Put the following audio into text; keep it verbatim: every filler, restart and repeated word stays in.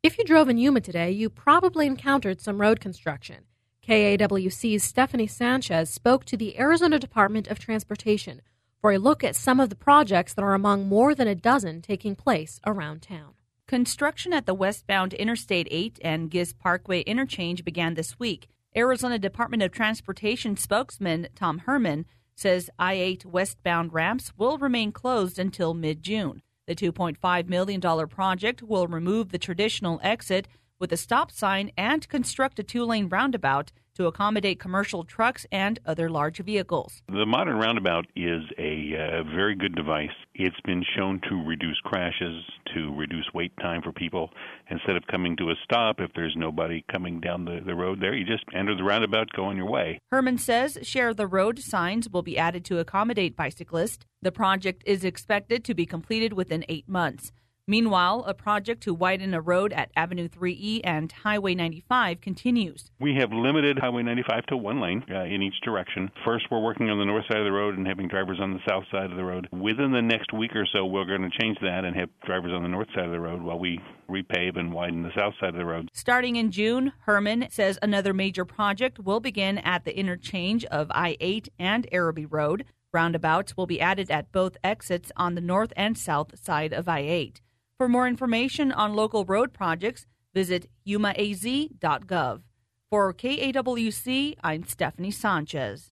If you drove in Yuma today, you probably encountered some road construction. K A W C's Stephanie Sanchez spoke to the Arizona Department of Transportation for a look at some of the projects that are among more than a dozen taking place around town. Construction at the westbound Interstate eight and Giz Parkway interchange began this week. Arizona Department of Transportation spokesman Tom Herman says I eight westbound ramps will remain closed until mid-June. The two point five million dollars project will remove the traditional exit with a stop sign and construct a two-lane roundabout to accommodate commercial trucks and other large vehicles. The modern roundabout is a uh, very good device. It's been shown to reduce crashes, to reduce wait time for people. Instead of coming to a stop, if there's nobody coming down the, the road there, you just enter the roundabout, go on your way. Herman says share the road signs will be added to accommodate bicyclists. The project is expected to be completed within eight months. Meanwhile, a project to widen a road at Avenue three E and Highway ninety-five continues. We have limited Highway ninety-five to one lane uh, in each direction. First, we're working on the north side of the road and having drivers on the south side of the road. Within the next week or so, we're going to change that and have drivers on the north side of the road while we repave and widen the south side of the road. Starting in June, Herman says another major project will begin at the interchange of I eight and Araby Road. Roundabouts will be added at both exits on the north and south side of I eight. For more information on local road projects, visit yuma a z dot gov. For K A W C, I'm Stephanie Sanchez.